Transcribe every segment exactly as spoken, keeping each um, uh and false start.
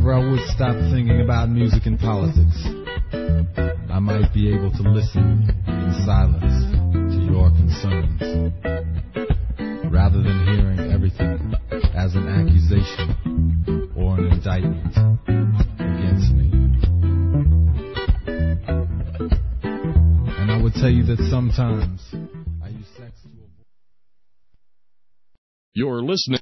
ever I would stop thinking about music and politics, I might be able to listen in silence to your concerns, rather than hearing everything as an accusation or an indictment against me. And I would tell you that sometimes I use sex to avoid... You're listening.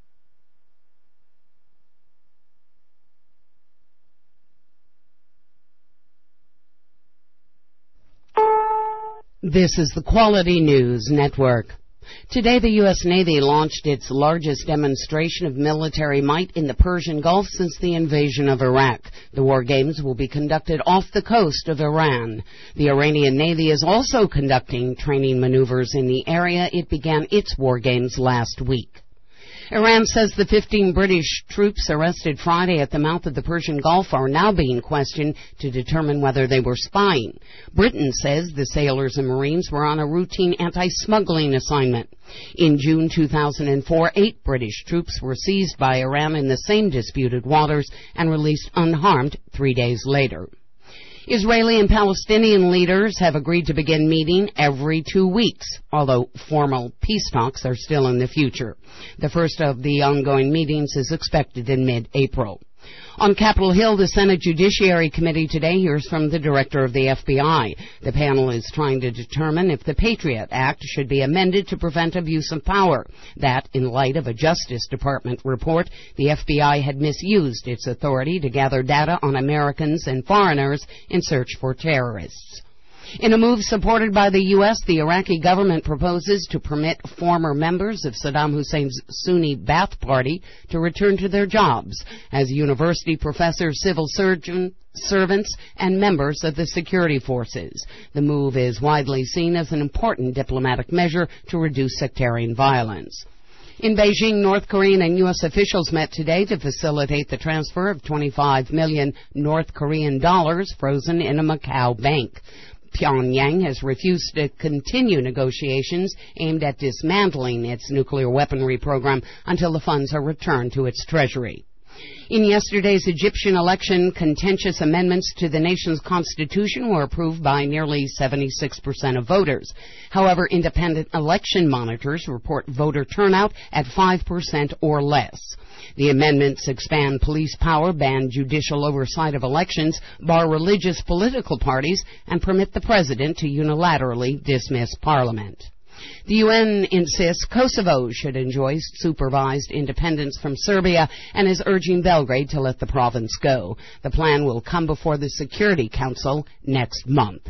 This is the Quality News Network. Today, the U S Navy launched its largest demonstration of military might in the Persian Gulf since the invasion of Iraq. The war games will be conducted off the coast of Iran. The Iranian Navy is also conducting training maneuvers in the area. It began its war games last week. Iran says the fifteen British troops arrested Friday at the mouth of the Persian Gulf are now being questioned to determine whether they were spying. Britain says the sailors and Marines were on a routine anti-smuggling assignment. In June two thousand four, eight British troops were seized by Iran in the same disputed waters and released unharmed three days later. Israeli and Palestinian leaders have agreed to begin meeting every two weeks, although formal peace talks are still in the future. The first of the ongoing meetings is expected in mid-April. On Capitol Hill, the Senate Judiciary Committee today hears from the director of the F B I. The panel is trying to determine if the Patriot Act should be amended to prevent abuse of power. That, in light of a Justice Department report, the F B I had misused its authority to gather data on Americans and foreigners in search for terrorists. In a move supported by the U S, the Iraqi government proposes to permit former members of Saddam Hussein's Sunni Ba'ath Party to return to their jobs as university professors, civil surgeon, servants, and members of the security forces. The move is widely seen as an important diplomatic measure to reduce sectarian violence. In Beijing, North Korean and U S officials met today to facilitate the transfer of twenty-five million North Korean dollars frozen in a Macau bank. Pyongyang has refused to continue negotiations aimed at dismantling its nuclear weaponry program until the funds are returned to its treasury. In yesterday's Egyptian election, contentious amendments to the nation's constitution were approved by nearly seventy-six percent of voters. However, independent election monitors report voter turnout at five percent or less. The amendments expand police power, ban judicial oversight of elections, bar religious political parties, and permit the president to unilaterally dismiss parliament. The U N insists Kosovo should enjoy supervised independence from Serbia and is urging Belgrade to let the province go. The plan will come before the Security Council next month.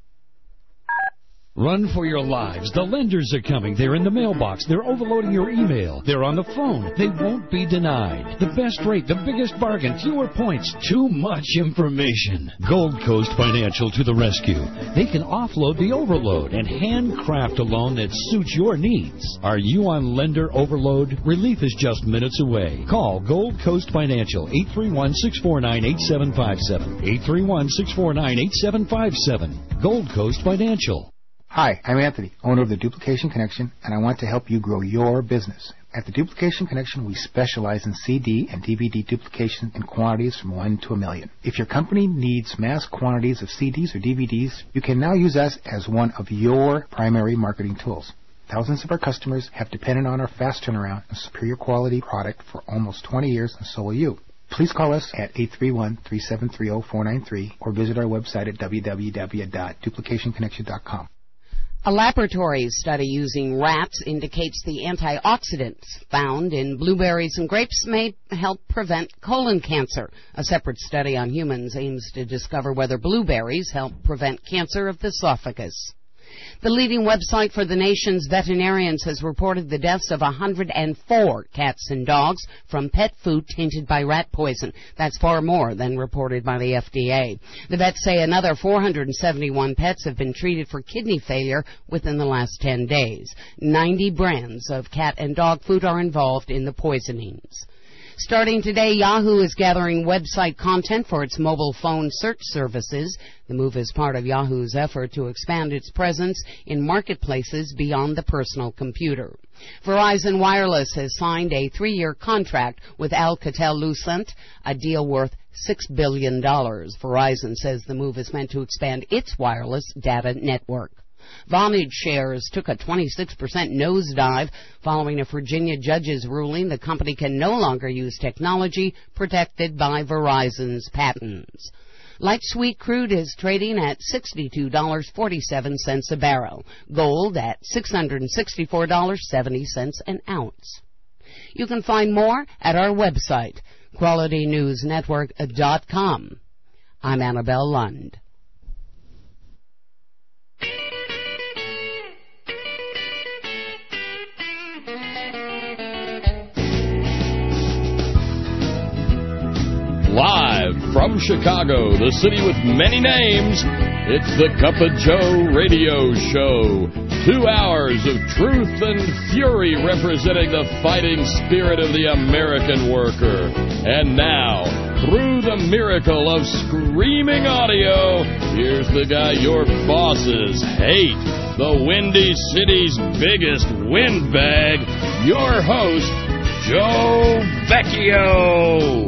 Run for your lives. The lenders are coming. They're in the mailbox. They're overloading your email. They're on the phone. They won't be denied. The best rate, the biggest bargain, fewer points, too much information. Gold Coast Financial to the rescue. They can offload the overload and handcraft a loan that suits your needs. Are you on lender overload? Relief is just minutes away. Call Gold Coast Financial, eight three one, six four nine, eight seven five seven. eight three one, six four nine, eight seven five seven. Gold Coast Financial. Hi, I'm Anthony, owner of the Duplication Connection, and I want to help you grow your business. At the Duplication Connection, we specialize in C D and D V D duplication in quantities from one to a million. If your company needs mass quantities of C Ds or D V Ds, you can now use us as one of your primary marketing tools. Thousands of our customers have depended on our fast turnaround and superior quality product for almost twenty years, and so will you. Please call us at eight three one, three seven three, zero four nine three or visit our website at w w w dot duplication connection dot com. A laboratory study using rats indicates the antioxidants found in blueberries and grapes may help prevent colon cancer. A separate study on humans aims to discover whether blueberries help prevent cancer of the esophagus. The leading website for the nation's veterinarians has reported the deaths of one hundred four cats and dogs from pet food tainted by rat poison. That's far more than reported by the F D A. The vets say another four hundred seventy-one pets have been treated for kidney failure within the last ten days. ninety brands of cat and dog food are involved in the poisonings. Starting today, Yahoo is gathering website content for its mobile phone search services. The move is part of Yahoo's effort to expand its presence in marketplaces beyond the personal computer. Verizon Wireless has signed a three-year contract with Alcatel-Lucent, a deal worth six billion dollars. Verizon says the move is meant to expand its wireless data network. Vonage shares took a twenty-six percent nosedive following a Virginia judge's ruling the company can no longer use technology protected by Verizon's patents. Light sweet crude is trading at sixty-two dollars and forty-seven cents a barrel. Gold at six hundred sixty-four dollars and seventy cents an ounce. You can find more at our website, quality news network dot com. I'm Annabelle Lund. Live from Chicago, the city with many names, it's the Cup of Joe radio show. Two hours of truth and fury representing the fighting spirit of the American worker. And now, through the miracle of screaming audio, here's the guy your bosses hate, the Windy City's biggest windbag, your host, Joe Vecchio.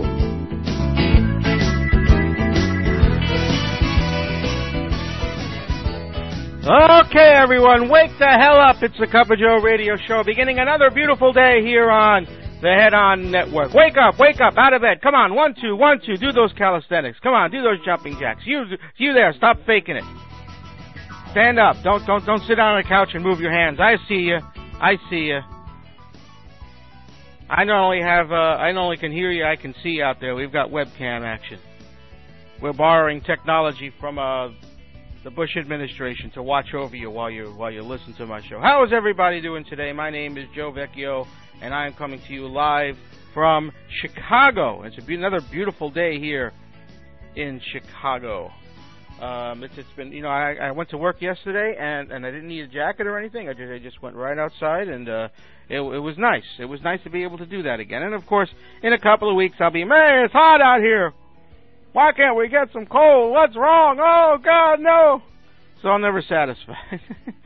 Okay, everyone, wake the hell up. It's the Cup of Joe radio show, beginning another beautiful day here on the Head On Network. Wake up, wake up, out of bed. Come on, one, two, one, two. Do those calisthenics. Come on, do those jumping jacks. You, you there, stop faking it. Stand up. Don't, don't, don't sit down on the couch and move your hands. I see you. I see you. I not only have, uh, I not only can hear you, I can see you out there. We've got webcam action. We're borrowing technology from, uh, the Bush administration to watch over you while you while you listen to my show. How is everybody doing today? My name is Joe Vecchio, and I am coming to you live from Chicago. It's a be- another beautiful day here in Chicago. Um, it's, it's been, you know, I, I went to work yesterday, and, and I didn't need a jacket or anything. I just, I just went right outside, and uh, it, it was nice. It was nice to be able to do that again. And, of course, in a couple of weeks, I'll be, man, it's hot out here. Why can't we get some coal? What's wrong? Oh, God, no. So I'm never satisfied.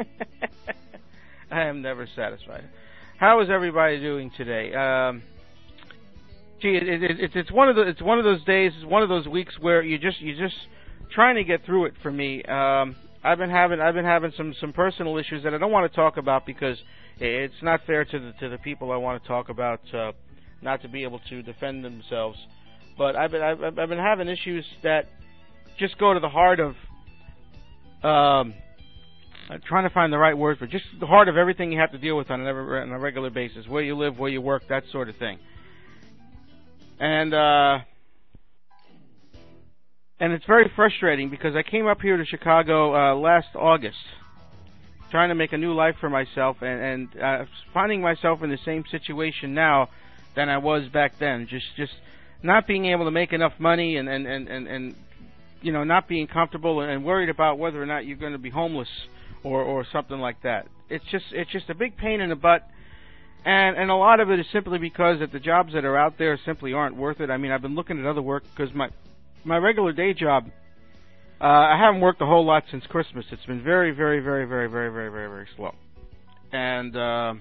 I am never satisfied. How is everybody doing today? Um, gee, it, it, it, it's one of the it's one of those days, it's one of those weeks where you just you just trying to get through it for me. Um, I've been having I've been having some, some personal issues that I don't want to talk about because it's not fair to the to the people I want to talk about, uh, not to be able to defend themselves. But I've been I've, I've been having issues that just go to the heart of um, I'm trying to find the right words, but just the heart of everything you have to deal with on a, on a regular basis, where you live, where you work, that sort of thing. And uh, and it's very frustrating because I came up here to Chicago uh, last August, trying to make a new life for myself, and, and uh, finding myself in the same situation now than I was back then. Just just. Not being able to make enough money and, and, and, and, and you know, not being comfortable and worried about whether or not you're going to be homeless or, or something like that. It's just it's just a big pain in the butt, and, and a lot of it is simply because that the jobs that are out there simply aren't worth it. I mean, I've been looking at other work because my, my regular day job, uh, I haven't worked a whole lot since Christmas. It's been very, very, very, very, very, very, very, very slow. And... Uh,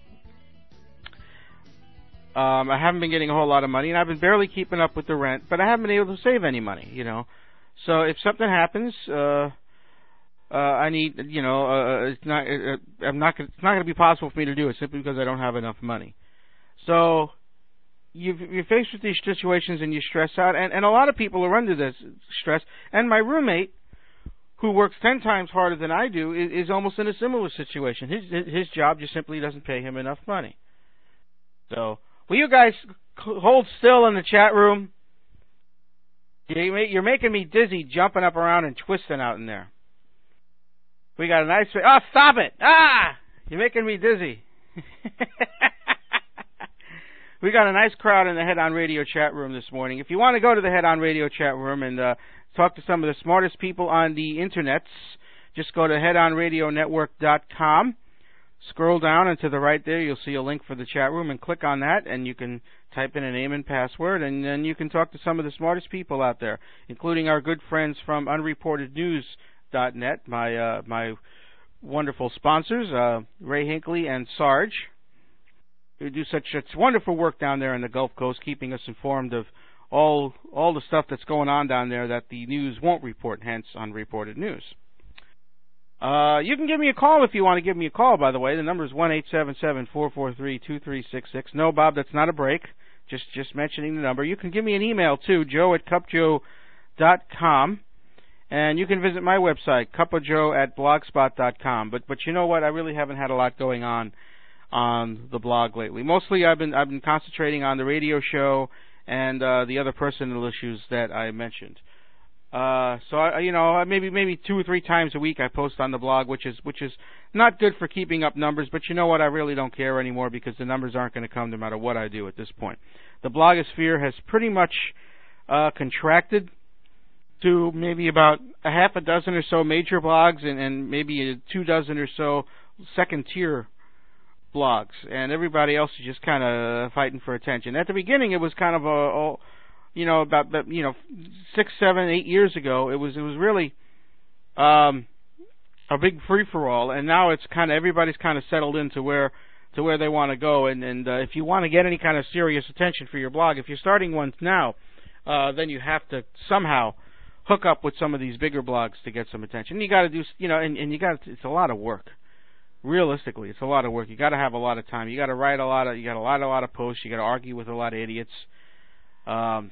Um, I haven't been getting a whole lot of money, and I've been barely keeping up with the rent, but I haven't been able to save any money, you know. So if something happens, uh, uh, I need, you know, uh, it's not, uh, I'm not, gonna, it's not going to be possible for me to do it simply because I don't have enough money. So you've, you're faced with these situations and you stress out, and, and a lot of people are under this stress. And my roommate, who works ten times harder than I do, is, is almost in a similar situation. His his job just simply doesn't pay him enough money. So. Will you guys hold still in the chat room? You're making me dizzy jumping up around and twisting out in there. We got a nice... Oh, stop it! Ah! You're making me dizzy. We got a nice crowd in the Head On Radio chat room this morning. If you want to go to the Head On Radio chat room and uh, talk to some of the smartest people on the internets, just go to head on radio network dot com. scroll down, and to the right there you'll see a link for the chat room, and click on that, and you can type in a name and password, and then you can talk to some of the smartest people out there, including our good friends from unreported news dot net, my uh, my wonderful sponsors, uh, Ray Hinckley and Sarge, who do such, such wonderful work down there in the Gulf Coast, keeping us informed of all all the stuff that's going on down there that the news won't report, hence unreported news. Uh, you can give me a call if you want to give me a call, by the way. The number is one eight seven seven, four four three, two three six six. No, Bob, that's not a break. Just just mentioning the number. You can give me an email, too, joe at cup joe dot com. And you can visit my website, cup of joe at blogspot dot com. But but you know what? I really haven't had a lot going on on the blog lately. Mostly I've been I've been concentrating on the radio show and uh, the other personal issues that I mentioned. Uh, so I, you know, maybe maybe two or three times a week I post on the blog, which is which is not good for keeping up numbers. But you know what? I really don't care anymore because the numbers aren't going to come no matter what I do at this point. The blogosphere has pretty much uh, contracted to maybe about a half a dozen or so major blogs and, and maybe a two dozen or so second tier blogs, and everybody else is just kind of fighting for attention. At the beginning, it was kind of a, a you know, about, you know, six, seven, eight years ago, it was it was really um, a big free for all, and now it's kind of everybody's kind of settled into where to where they want to go. And and uh, if you want to get any kind of serious attention for your blog, if you're starting one now, uh, then you have to somehow hook up with some of these bigger blogs to get some attention. You got to do, you know, and, and you got it's a lot of work. Realistically, it's a lot of work. You got to have a lot of time. You got to write a lot of, you got a lot, a lot of posts. You got to argue with a lot of idiots. Um,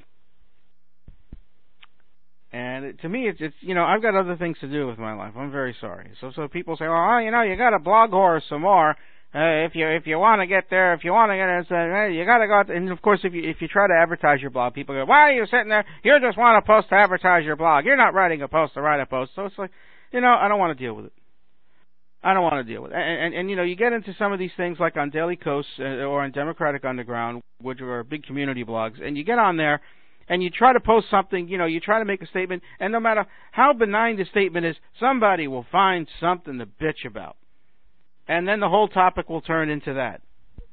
and it, to me, it's, it's, you know, I've got other things to do with my life. I'm very sorry. So, so people say, well, you know, you got to blog horse some more. Uh, if you if you want to get there, if you want to get there, so, hey, you got to go out. And of course, if you if you try to advertise your blog, people go, why are you sitting there? You just want a post to advertise your blog. You're not writing a post to write a post. So it's like, you know, I don't want to deal with it. I don't want to deal with it. And, and, and you know, you get into some of these things like on Daily Kos uh, or on Democratic Underground, which are big community blogs, and you get on there and you try to post something, you know, you try to make a statement, and no matter how benign the statement is, somebody will find something to bitch about. And then the whole topic will turn into that.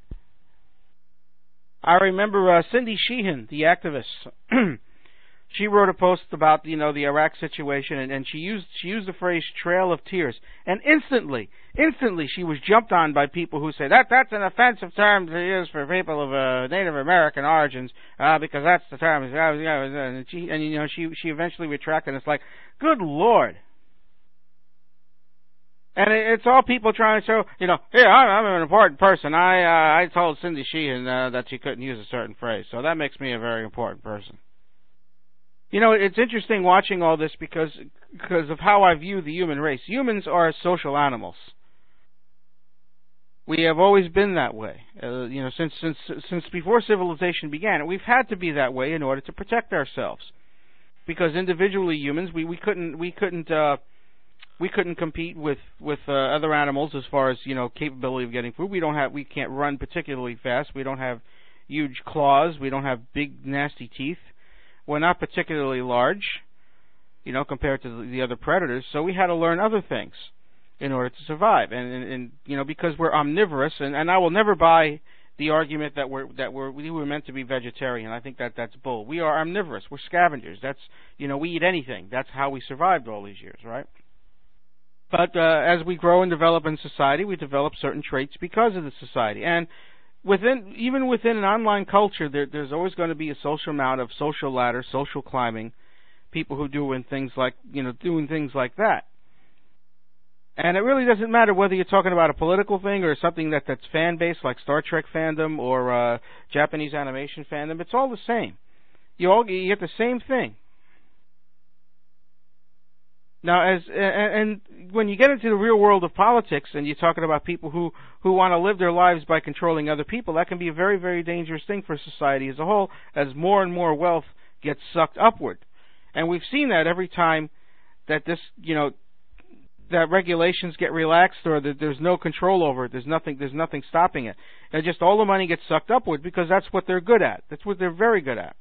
I remember uh, Cindy Sheehan, the activist. She wrote a post about, you know, the Iraq situation, and, and she used she used the phrase "trail of tears," and instantly, instantly, she was jumped on by people who say that that's an offensive term to use for people of uh, Native American origins, uh, because that's the term. And she, and you know, she she eventually retracted. And it's like, good Lord. And it's all people trying to show, you know, here, I'm an important person. I uh, I told Cindy Sheehan uh, that she couldn't use a certain phrase, so that makes me a very important person. You know, it's interesting watching all this because because of how I view the human race. Humans are social animals. We have always been that way. Uh, you know, since since since before civilization began, we've had to be that way in order to protect ourselves. Because individually, humans, we, we couldn't we couldn't. Uh, We couldn't compete with with uh, other animals as far as, you know, capability of getting food. We don't have we can't run particularly fast. We don't have huge claws. We don't have big nasty teeth. We're not particularly large, you know, compared to the, the other predators. So we had to learn other things in order to survive. And, and, and you know, because we're omnivorous, and, and I will never buy the argument that we're that we're we were meant to be vegetarian. I think that that's bull. We are omnivorous. We're scavengers. That's, you know, we eat anything. That's how we survived all these years, right? But uh, as we grow and develop in society, we develop certain traits because of the society. And within, even within an online culture, there, there's always going to be a social amount of social ladder, social climbing, people who doing things like, you know, doing things like that. And it really doesn't matter whether you're talking about a political thing or something that, that's fan-based, like Star Trek fandom or uh, Japanese animation fandom. It's all the same. You all you get the same thing. Now, as and, and when you get into the real world of politics and you're talking about people who, who want to live their lives by controlling other people, that can be a very, very dangerous thing for society as a whole, as more and more wealth gets sucked upward. And we've seen that every time that this, you know, that regulations get relaxed or that there's no control over it. There's nothing, there's nothing stopping it. And just all the money gets sucked upward because that's what they're good at. That's what they're very good at.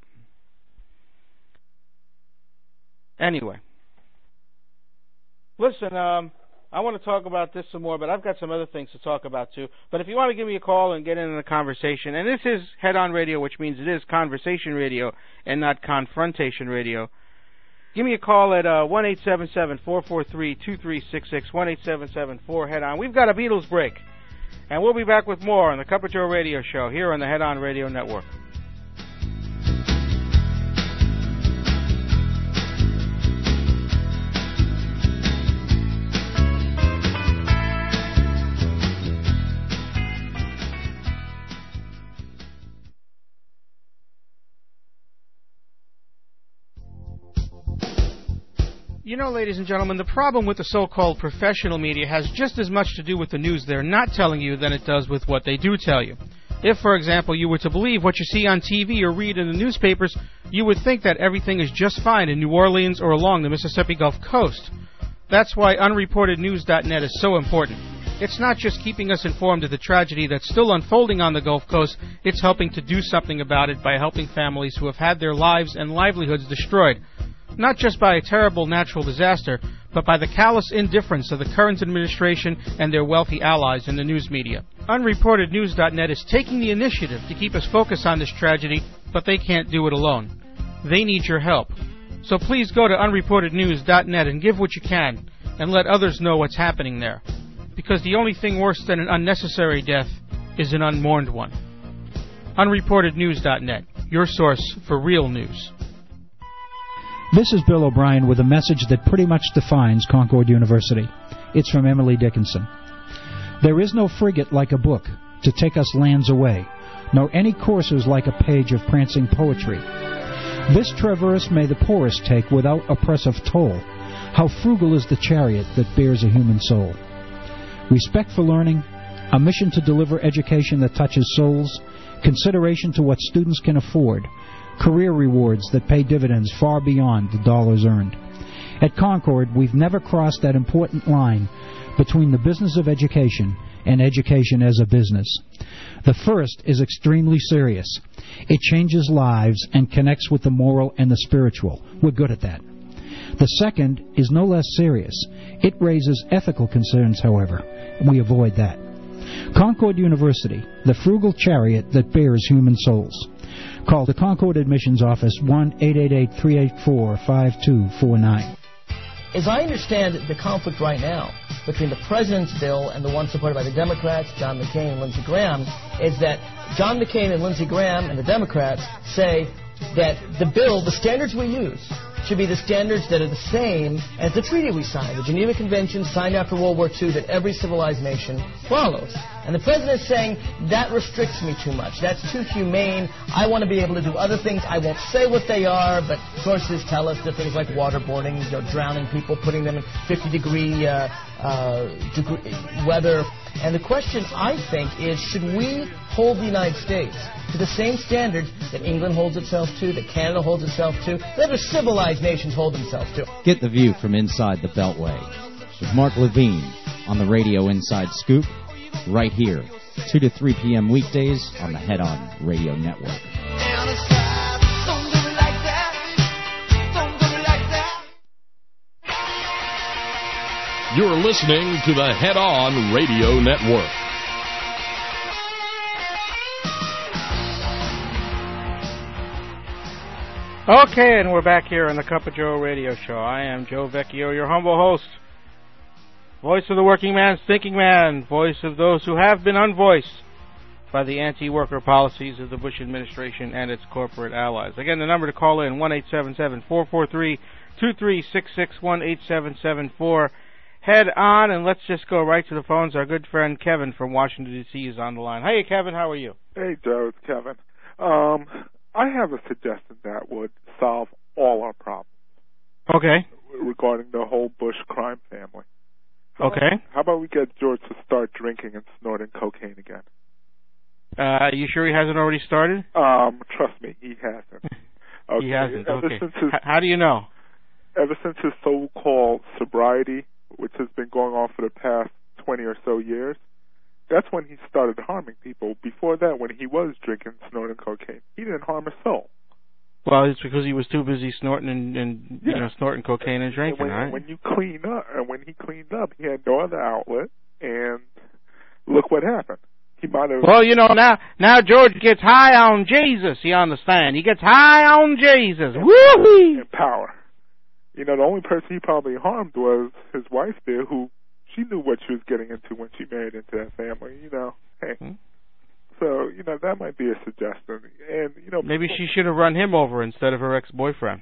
Anyway. Listen, um, I want to talk about this some more, but I've got some other things to talk about, too. But if you want to give me a call and get into the conversation, and this is head-on radio, which means it is conversation radio and not confrontation radio, give me a call at uh, one eight seven seven, four four three, two three six six, one eight seven seven, four, head-on. We've got a Beatles break, and we'll be back with more on the Cup of Joe radio show here on the Head-On Radio Network. You know, ladies and gentlemen, the problem with the so-called professional media has just as much to do with the news they're not telling you than it does with what they do tell you. If, for example, you were to believe what you see on T V or read in the newspapers, you would think that everything is just fine in New Orleans or along the Mississippi Gulf Coast. That's why unreported news dot net is so important. It's not just keeping us informed of the tragedy that's still unfolding on the Gulf Coast, it's helping to do something about it by helping families who have had their lives and livelihoods destroyed. Not just by a terrible natural disaster, but by the callous indifference of the current administration and their wealthy allies in the news media. unreported news dot net is taking the initiative to keep us focused on this tragedy, but they can't do it alone. They need your help. So please go to unreported news dot net and give what you can, and let others know what's happening there. Because the only thing worse than an unnecessary death is an unmourned one. unreported news dot net, your source for real news. This is Bill O'Brien with a message that pretty much defines Concord University. It's from Emily Dickinson. There is no frigate like a book to take us lands away, nor any coursers like a page of prancing poetry. This traverse may the poorest take without oppressive toll. How frugal is the chariot that bears a human soul. Respect for learning, a mission to deliver education that touches souls, consideration to what students can afford, career rewards that pay dividends far beyond the dollars earned. At Concord, we've never crossed that important line between the business of education and education as a business. The first is extremely serious. It changes lives and connects with the moral and the spiritual. We're good at that. The second is no less serious. It raises ethical concerns, however. We avoid that. Concord University, the frugal chariot that bears human souls. Call the Concord Admissions Office, one eight eight eight, three eight four, five two four nine. As I understand the conflict right now between the President's bill and the one supported by the Democrats, John McCain and Lindsey Graham, is that John McCain and Lindsey Graham and the Democrats say that the bill, the standards we use, should be the standards that are the same as the treaty we signed, the Geneva Convention signed after World War Two that every civilized nation follows. And the President is saying, that restricts me too much. That's too humane. I want to be able to do other things. I won't say what they are, but sources tell us that things like waterboarding, you know, drowning people, putting them in fifty-degree uh, uh, degree weather. And the question, I think, is should we hold the United States to the same standards that England holds itself to, that Canada holds itself to, that other civilized nations hold themselves to? Get the view from inside the Beltway with Mark Levine on the Radio Inside Scoop, right here, two to three p.m. weekdays on the Head-On Radio Network. You're listening to the Head-On Radio Network. Okay, and we're back here on the Cup of Joe radio show. I am Joe Vecchio, your humble host. Voice of the working man, thinking man, voice of those who have been unvoiced by the anti-worker policies of the Bush administration and its corporate allies. Again, the number to call in, one eight seven seven, four four three, two three six six, one eight seven seven four. Head on, and let's just go right to the phones. Our good friend Kevin from Washington, D C is on the line. Hey, Kevin, how are you? Hey, Joe, it's Kevin. Um, I have a suggestion that would solve all our problems. Okay. Regarding the whole Bush crime family. How okay. About, how about we get George to start drinking and snorting cocaine again? Uh, are you sure he hasn't already started? Um, trust me, he hasn't. Okay. He hasn't, ever okay. Since his, H- how do you know? Ever since his so-called sobriety, which has been going on for the past twenty or so years, that's when he started harming people. Before that, when he was drinking, snorting cocaine, he didn't harm a soul. Well, it's because he was too busy snorting and, and Yeah. you know, snorting cocaine and drinking, and when, right? when you clean up, and when he cleaned up, he had no other outlet, and look what happened. He might have. Well, you know, now now George gets high on Jesus. You understand? He gets high on Jesus. Woo-hoo! And power. You know, the only person he probably harmed was his wife there, who she knew what she was getting into when she married into that family. You know, hey. Hmm? So, you know, that might be a suggestion. And, you know, Maybe people, she should have run him over instead of her ex-boyfriend.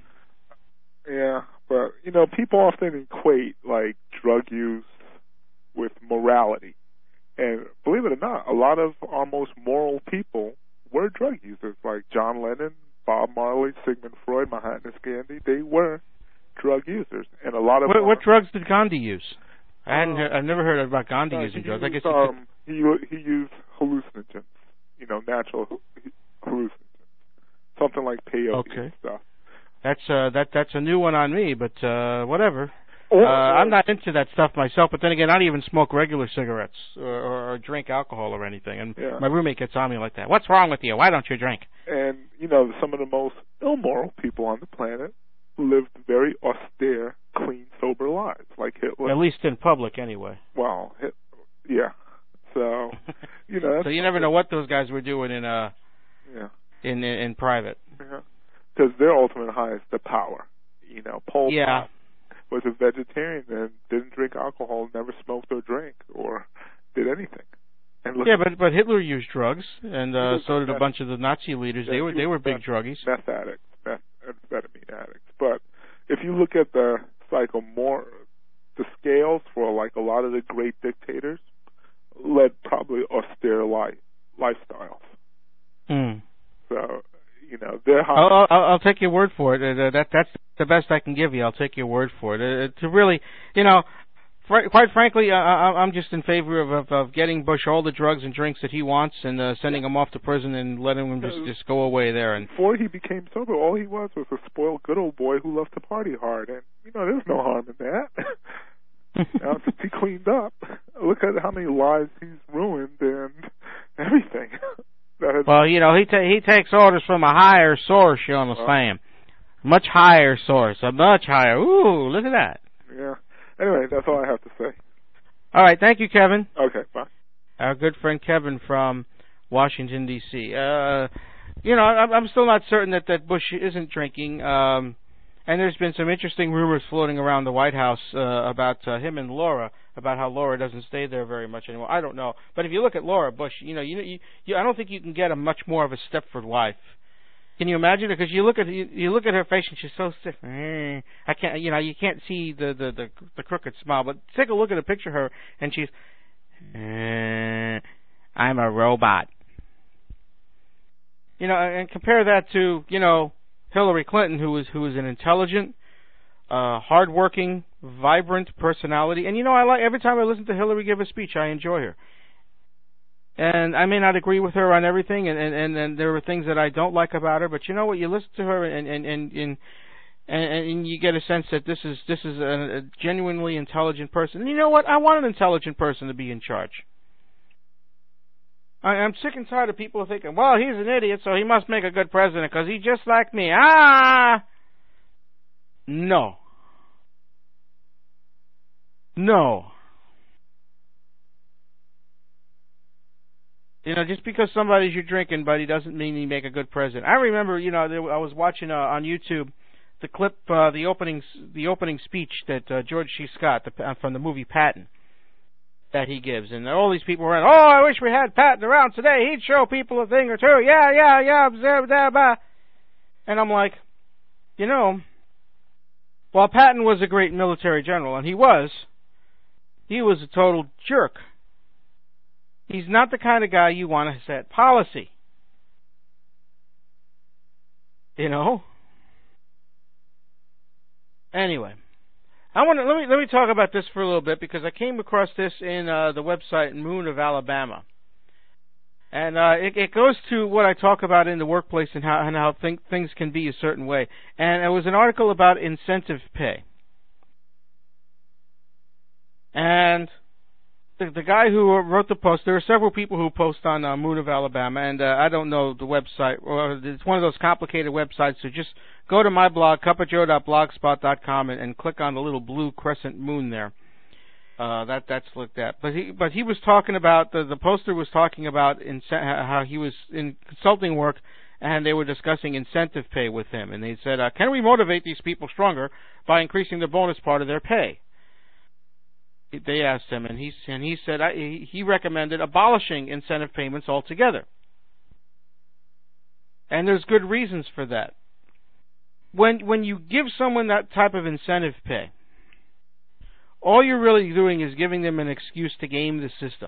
Yeah, but, you know, people often equate, like, drug use with morality. And believe it or not, a lot of our most moral people were drug users, like John Lennon, Bob Marley, Sigmund Freud, Mahatma Gandhi. They were drug users. And a lot of What, our, what drugs did Gandhi use? I hadn't. Um, Heard, I've never heard about Gandhi uh, using he drugs. I used, guess um, he, he used hallucinogens. You know, natural hallucinogens, something like peyote Okay. and stuff. that's uh, that that's a new one on me, but uh, whatever. Or, uh, or, I'm not into that stuff myself. But then again, I don't even smoke regular cigarettes or, or, or drink alcohol or anything. And Yeah. my roommate gets on me like that. What's wrong with you? Why don't you drink? And, you know, some of the most immoral people on the planet lived very austere, clean, sober lives, like Hitler. At least in public, anyway. Well, Hit, yeah. So, you know. That's So you never know what those guys were doing in uh Yeah. in in, in private. Because yeah. their ultimate high is the power. You know, Pol Yeah. Pot was a vegetarian and didn't drink alcohol, never smoked or drank or did anything. And look, Yeah, but but Hitler used drugs, and uh, was so did a meth- bunch of the Nazi leaders. yeah, they were he they were was big meth- druggies. Meth addicts, meth, amphetamine addicts. But if you look at the cycle more, the scales for like a lot of the great dictators led probably austere life lifestyles. Hmm. So, you know, they're high. I'll, I'll, I'll take your word for it. Uh, that that's the best I can give you. I'll take your word for it. Uh, to really, you know, fr- quite frankly, uh, I, I'm just in favor of, of of getting Bush all the drugs and drinks that he wants, and uh, sending him off to prison and letting him just just go away there. And before he became sober, all he was was a spoiled good old boy who loved to party hard, and you know, there's no harm in that. Now, since he cleaned up, look at how many lives he's ruined and everything. That has, well, you know, he ta- he takes orders from a higher source. You understand? Much higher source, a much higher. Ooh, look at that. Yeah. Anyway, that's all I have to say. All right, thank you, Kevin. Okay, bye. Our good friend Kevin from Washington D C. Uh, you know, I'm, I'm still not certain that that Bush isn't drinking. Um, and there's been some interesting rumors floating around the White House uh, about uh, him and Laura, about how Laura doesn't stay there very much anymore. I don't know, but if you look at Laura Bush, you know, you, you, you I don't think you can get a much more of a Stepford wife. Can you imagine it? Because you look at you, you look at her face and she's so stiff. I can't, you know, you can't see the the the, the crooked smile. But take a look at a picture of her, and she's, I'm a robot. You know, and compare that to, you know, Hillary Clinton, who was who was an intelligent, uh, hardworking, vibrant personality. And you know, I like every time I listen to Hillary give a speech, I enjoy her. And I may not agree with her on everything, and, and, and, and there are things that I don't like about her. But you know what? You listen to her, and and and, and, and, and you get a sense that this is this is a, a genuinely intelligent person. And you know what? I want an intelligent person to be in charge. I, I'm sick and tired of people thinking, well, he's an idiot, so he must make a good president because he's just like me. Ah! No. No. You know, just because somebody's your drinking buddy doesn't mean he make a good president. I remember, you know, there, I was watching uh, on YouTube the clip, uh, the opening, the opening speech that uh, George C. Scott the, uh, from the movie Patton that he gives, and all these people were, oh, I wish we had Patton around today. He'd show people a thing or two. Yeah, yeah, yeah, blah, blah, blah. And I'm like, you know, while Patton was a great military general, and he was, he was a total jerk. He's not the kind of guy you want to set policy. You know? Anyway, I want to let me let me talk about this for a little bit because I came across this in uh, the website Moon of Alabama, and uh, it, it goes to what I talk about in the workplace and how and how think, things can be a certain way. And it was an article about incentive pay, and the, the guy who wrote the post, there are several people who post on uh, Moon of Alabama, and uh, I don't know the website. Or it's one of those complicated websites, so just go to my blog, cup of joe dot blogspot dot com, and, and click on the little blue crescent moon there. Uh, that that's looked at. But he but he was talking about, the, the poster was talking about in, how he was in consulting work, and they were discussing incentive pay with him. And they said, uh, can we motivate these people stronger by increasing the bonus part of their pay? They asked him, and he and he said I, he recommended abolishing incentive payments altogether. And there's good reasons for that. When when you give someone that type of incentive pay, all you're really doing is giving them an excuse to game the system.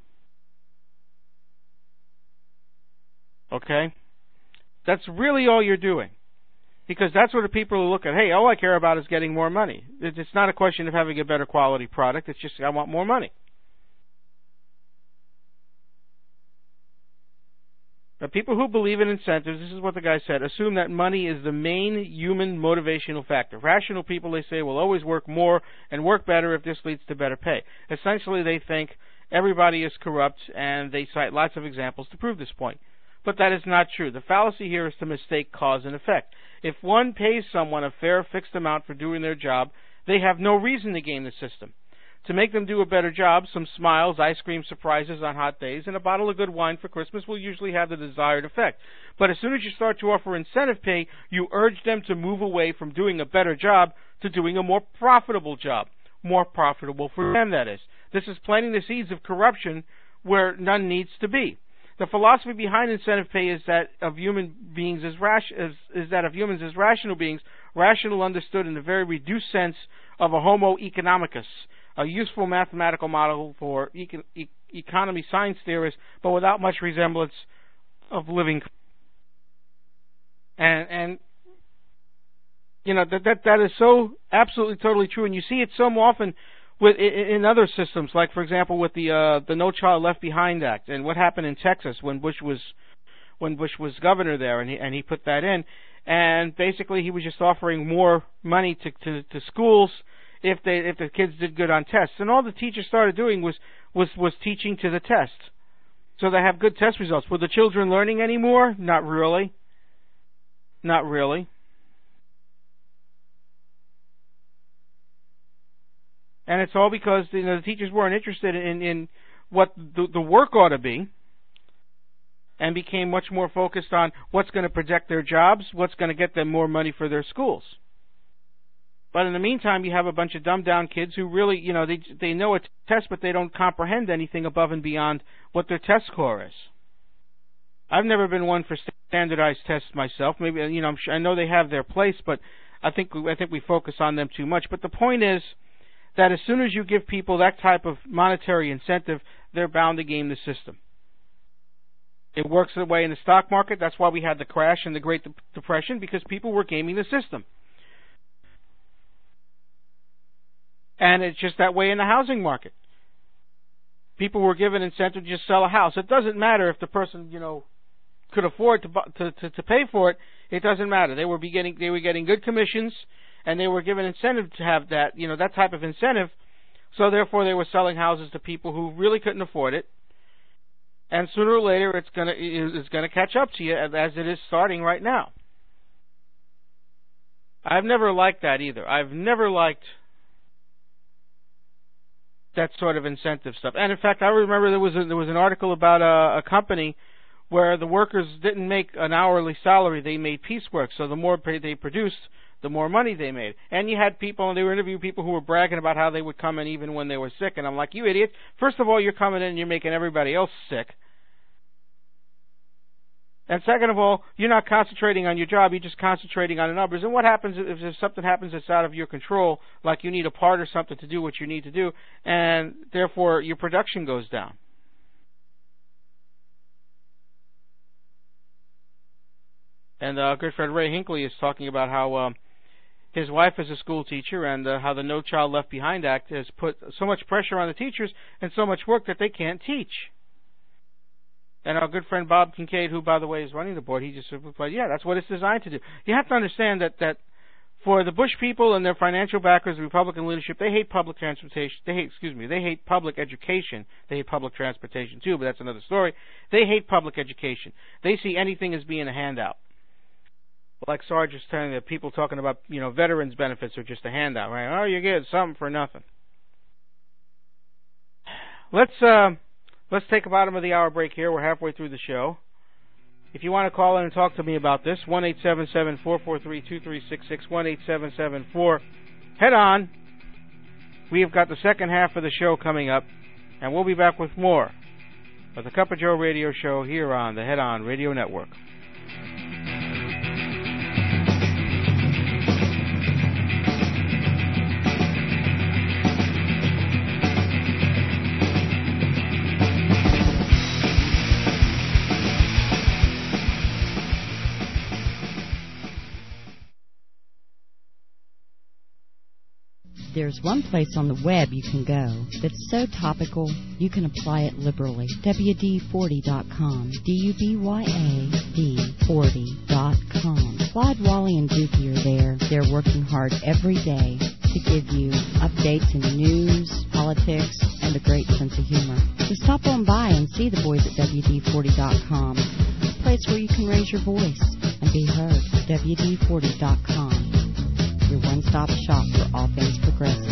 Okay? That's really all you're doing. Because that's what the people who look at, hey, all I care about is getting more money. It's not a question of having a better quality product. It's just, I want more money. But people who believe in incentives, this is what the guy said, assume that money is the main human motivational factor. Rational people, they say, will always work more and work better if this leads to better pay. Essentially, they think everybody is corrupt, and they cite lots of examples to prove this point. But that is not true. The fallacy here is to mistake cause and effect. If one pays someone a fair fixed amount for doing their job, they have no reason to game the system. To make them do a better job, some smiles, ice cream surprises on hot days, and a bottle of good wine for Christmas will usually have the desired effect. But as soon as you start to offer incentive pay, you urge them to move away from doing a better job to doing a more profitable job. More profitable for them, that is. This is planting the seeds of corruption where none needs to be. The philosophy behind incentive pay is that of human beings as rash, is, is that of humans as rational beings, rational understood in the very reduced sense of a homo economicus, a useful mathematical model for econ, e- economy science theorists, but without much resemblance of living. And and you know that that that is so absolutely totally true, and you see it so often with in other systems, like for example with the uh, the No Child Left Behind Act, and what happened in Texas when Bush was when Bush was governor there, and he and he put that in, and basically he was just offering more money to to, to schools if they if the kids did good on tests, and all the teachers started doing was was was teaching to the test, so they have good test results. Were the children learning anymore? Not really. Not really. And it's all because you know, the teachers weren't interested in, in what the, the work ought to be, and became much more focused on what's going to protect their jobs, what's going to get them more money for their schools. But in the meantime, you have a bunch of dumbed-down kids who really, you know, they they know a test, but they don't comprehend anything above and beyond what their test score is. I've never been one for standardized tests myself. Maybe you know, I'm sure, I know they have their place, but I think I think we focus on them too much. But the point is that as soon as you give people that type of monetary incentive, they're bound to game the system. It works that way in the stock market. That's why we had the crash and the Great Depression, because people were gaming the system. And it's just that way in the housing market. People were given incentive to just sell a house. It doesn't matter if the person, you know, could afford to to to, to pay for it. It doesn't matter. They were beginning. They were getting good commissions, and they were given incentive to have that, you know, that type of incentive. So therefore, they were selling houses to people who really couldn't afford it. And sooner or later, it's gonna it's gonna catch up to you, as it is starting right now. I've never liked that either. I've never liked that sort of incentive stuff. And in fact, I remember there was a, there was an article about a, a company where the workers didn't make an hourly salary; they made piecework. So the more they produced, the more money they made. And you had people, and they were interviewing people who were bragging about how they would come in even when they were sick. And I'm like, you idiot! First of all, you're coming in and you're making everybody else sick. And second of all, you're not concentrating on your job, you're just concentrating on the numbers. And what happens if, if something happens that's out of your control, like you need a part or something to do what you need to do, and therefore your production goes down? And uh, good friend Ray Hinckley is talking about how um, his wife is a school teacher, and uh, how the No Child Left Behind Act has put so much pressure on the teachers and so much work that they can't teach. And our good friend Bob Kincaid, who, by the way, is running the board, he just said, well, yeah, that's what it's designed to do. You have to understand that, that For the Bush people and their financial backers, the Republican leadership, they hate public transportation. They hate, excuse me, they hate public education. They hate public transportation too, but that's another story. They hate public education. They see anything as being a handout. Like Sarge was telling the people talking about, you know, veterans benefits are just a handout, right? Oh, you get something for nothing. Let's uh, let's take a bottom of the hour break here. We're halfway through the show. If you want to call in and talk to me about this, one eight seven seven, four four three, two three six six, one eight seven seven four. Head on. We have got the second half of the show coming up, and we'll be back with more of the Cup of Joe radio show here on the Head On Radio Network. There's one place on the web you can go that's so topical you can apply it liberally. W D forty dot com. D U B Y A D forty dot com. Claude, Wally, and Dookie are there. They're working hard every day to give you updates in news, politics, and a great sense of humor. So stop on by and see the boys at W D forty dot com. A place where you can raise your voice and be heard. W D forty dot com. Your one-stop shop for all things progressive.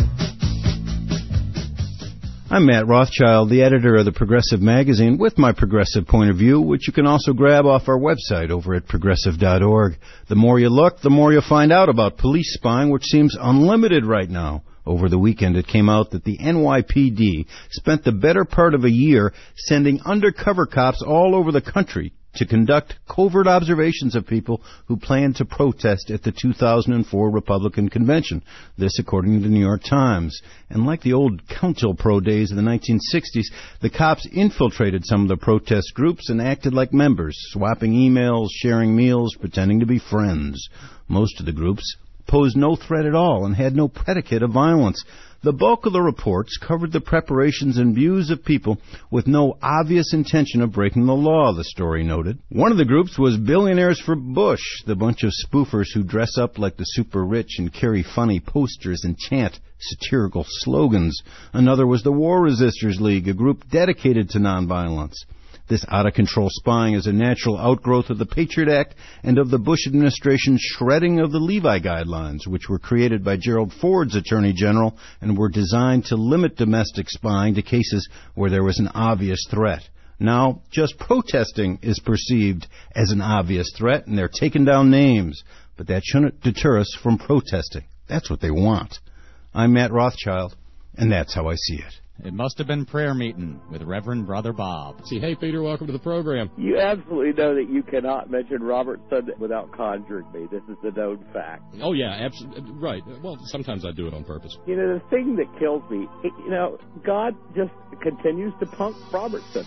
I'm Matt Rothschild, the editor of the Progressive Magazine, with my progressive point of view, which you can also grab off our website over at progressive dot org. The more you look, the more you'll find out about police spying, which seems unlimited right now. Over the weekend, it came out that the N Y P D spent the better part of a year sending undercover cops all over the country to conduct covert observations of people who planned to protest at the two thousand four Republican Convention. This, according to the New York Times. And like the old COINTELPRO days of the nineteen sixties, the cops infiltrated some of the protest groups and acted like members, swapping emails, sharing meals, pretending to be friends. Most of the groups posed no threat at all and had no predicate of violence. The bulk of the reports covered the preparations and views of people with no obvious intention of breaking the law, the story noted. One of the groups was Billionaires for Bush, the bunch of spoofers who dress up like the super rich and carry funny posters and chant satirical slogans. Another was the War Resisters League, a group dedicated to nonviolence. This out-of-control spying is a natural outgrowth of the Patriot Act and of the Bush administration's shredding of the Levi Guidelines, which were created by Gerald Ford's Attorney General and were designed to limit domestic spying to cases where there was an obvious threat. Now, just protesting is perceived as an obvious threat, and they're taking down names. But that shouldn't deter us from protesting. That's what they want. I'm Matt Rothschild, and that's how I see it. It must have been prayer meeting with Reverend Brother Bob. See, hey, Peter, welcome to the program. You absolutely know that you cannot mention Robertson without conjuring me. This is the known fact. Oh, yeah, absolutely. Right. Well, sometimes I do it on purpose. You know, the thing that kills me, you know, God just continues to punk Robertson.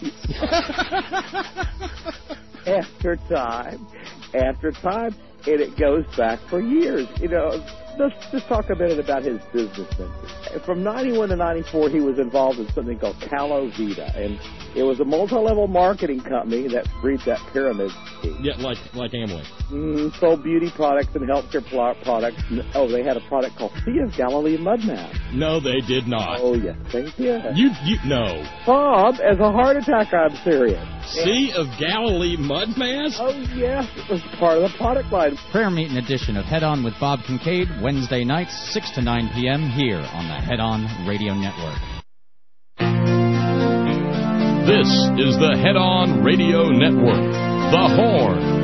After time, after time, and it goes back for years. You know, let's just talk a minute about his business ventures. From ninety-one to ninety-four, he was involved in something called Calovita, and it was a multi-level marketing company that breeds that pyramid scheme. Yeah, like like Amway. Mm, sold beauty products and healthcare products. Oh, they had a product called Sea of Galilee Mud Mask. No, they did not. Oh, yes, they did. You, you, no. Bob, as a heart attack, I'm serious. Sea of Galilee Mud Mask? Oh, yes, it was part of the product line. Prayer meeting edition of Head On with Bob Kincaid, Wednesday nights, six to nine p.m. here on the Head On Radio Network. This is the Head On Radio Network, The Horn.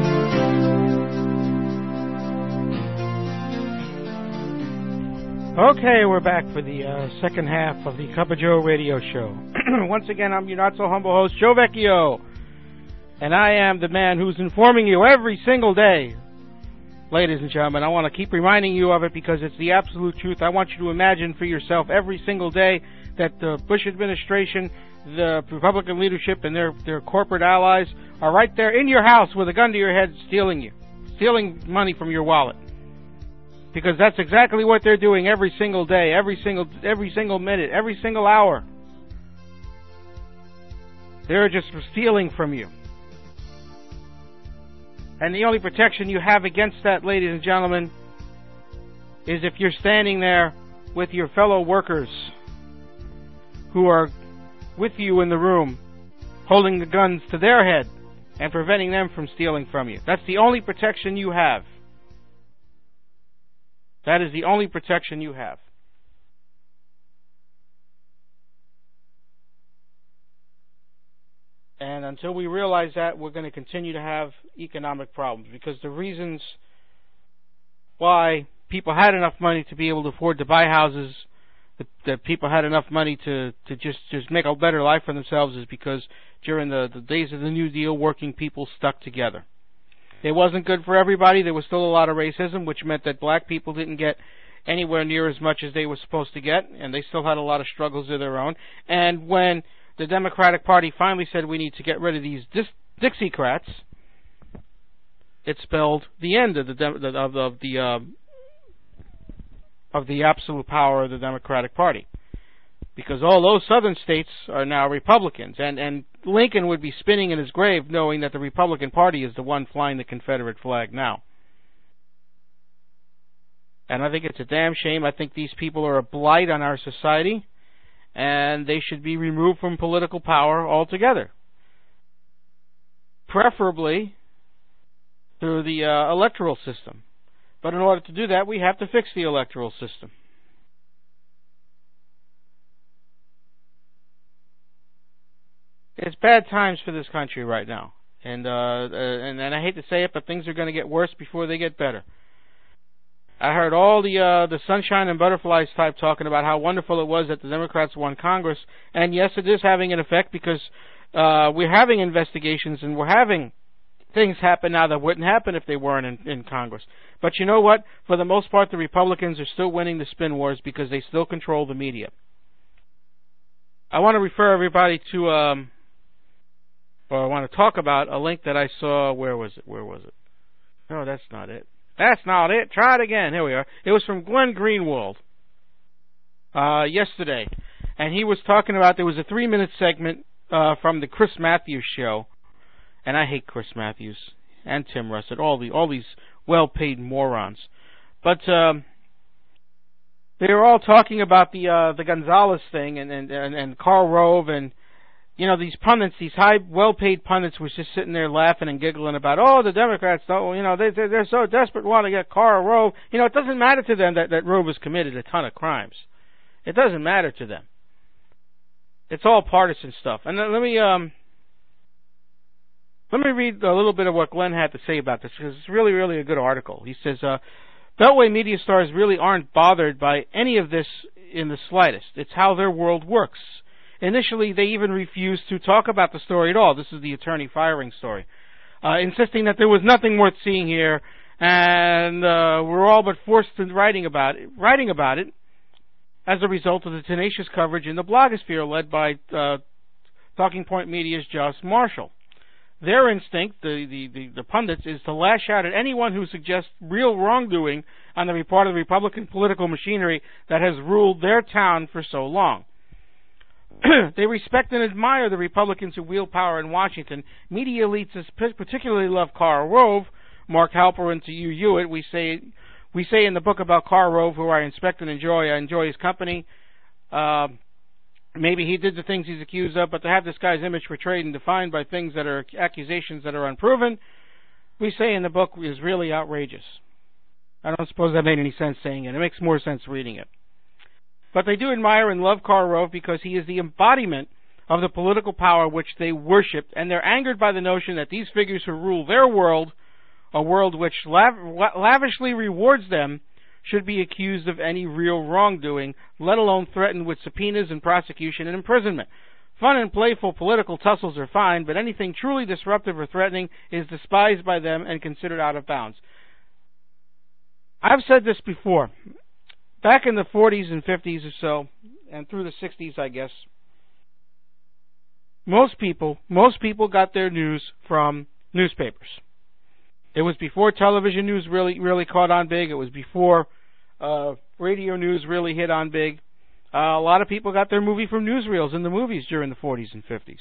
Okay, we're back for the uh, second half of the Cup of Joe radio show. Once again, I'm your not-so-humble host, Joe Vecchio, and I am the man who's informing you every single day. Ladies and gentlemen, I want to keep reminding you of it because it's the absolute truth. I want you to imagine for yourself every single day that the Bush administration, the Republican leadership, and their, their corporate allies are right there in your house with a gun to your head stealing you, stealing money from your wallet. Because that's exactly what they're doing every single day, every single every single minute, every single hour. They're just stealing from you. And the only protection you have against that, ladies and gentlemen, is if you're standing there with your fellow workers who are with you in the room, holding the guns to their head and preventing them from stealing from you. That's the only protection you have. That is the only protection you have. And until we realize that, we're going to continue to have economic problems, because the reasons why people had enough money to be able to afford to buy houses, that, that people had enough money to, to just, just make a better life for themselves, is because during the, the days of the New Deal, working people stuck together. It wasn't good for everybody. There was still a lot of racism, which meant that black people didn't get anywhere near as much as they were supposed to get, and they still had a lot of struggles of their own. And when the Democratic Party finally said we need to get rid of these dis- Dixiecrats, it spelled the end of the de- of the of the, uh, of the absolute power of the Democratic Party, because all those southern states are now Republicans, and and Lincoln would be spinning in his grave knowing that the Republican Party is the one flying the Confederate flag now. And I think it's a damn shame. I think these people are a blight on our society, and they should be removed from political power altogether. Preferably through the uh, electoral system. But in order to do that, we have to fix the electoral system. It's bad times for this country right now. And, uh, uh, and, and I hate to say it, but things are going to get worse before they get better. I heard all the uh, the sunshine and butterflies type talking about how wonderful it was that the Democrats won Congress, and yes, it is having an effect, because uh, we're having investigations and we're having things happen now that wouldn't happen if they weren't in, in Congress. But you know what? For the most part, the Republicans are still winning the spin wars because they still control the media. I want to refer everybody to, um, or I want to talk about a link that I saw. Where was it? Where was it? No, that's not it. That's not it. Try it again. Here we are. It was from Glenn Greenwald uh, yesterday. And he was talking about, there was a three-minute segment uh, from the Chris Matthews show. And I hate Chris Matthews and Tim Russert, all the all these well-paid morons. But um, they were all talking about the uh, the Gonzalez thing and, and, and, and Karl Rove, and you know, these pundits, these high, well-paid pundits were just sitting there laughing and giggling about, oh, the Democrats don't, you know, they, they're, they're so desperate, want to get Karl Rove. You know, it doesn't matter to them that, that Rove has committed a ton of crimes. It doesn't matter to them. It's all partisan stuff. And let me, um, let me read a little bit of what Glenn had to say about this, because it's really, really a good article. He says, uh, Beltway media stars really aren't bothered by any of this in the slightest. It's how their world works. Initially, they even refused to talk about the story at all. This is the attorney firing story. Uh, insisting that there was nothing worth seeing here, and uh, we're all but forced into writing about it, writing about it as a result of the tenacious coverage in the blogosphere led by uh, Talking Point Media's Joss Marshall. Their instinct, the, the, the, the pundits, is to lash out at anyone who suggests real wrongdoing on the part of the Republican political machinery that has ruled their town for so long. They respect and admire the Republicans who wield power in Washington. Media elites particularly love Karl Rove, Mark Halperin to Hugh Hewitt. We say we say in the book about Karl Rove, who I inspect and enjoy, I enjoy his company. Uh, maybe he did the things he's accused of, but to have this guy's image portrayed and defined by things that are accusations that are unproven, we say in the book is really outrageous. I don't suppose that made any sense saying it. It makes more sense reading it. But they do admire and love Karl Rove because he is the embodiment of the political power which they worshipped, and they're angered by the notion that these figures who rule their world, a world which lav- lavishly rewards them, should be accused of any real wrongdoing, let alone threatened with subpoenas and prosecution and imprisonment. Fun and playful political tussles are fine, but anything truly disruptive or threatening is despised by them and considered out of bounds. I've said this before. Back in the forties and fifties or so, and through the sixties, I guess, most people, most people got their news from newspapers. It was before television news really, really caught on big. It was before uh, radio news really hit on big. Uh, a lot of people got their movie from newsreels in the movies during the forties and fifties.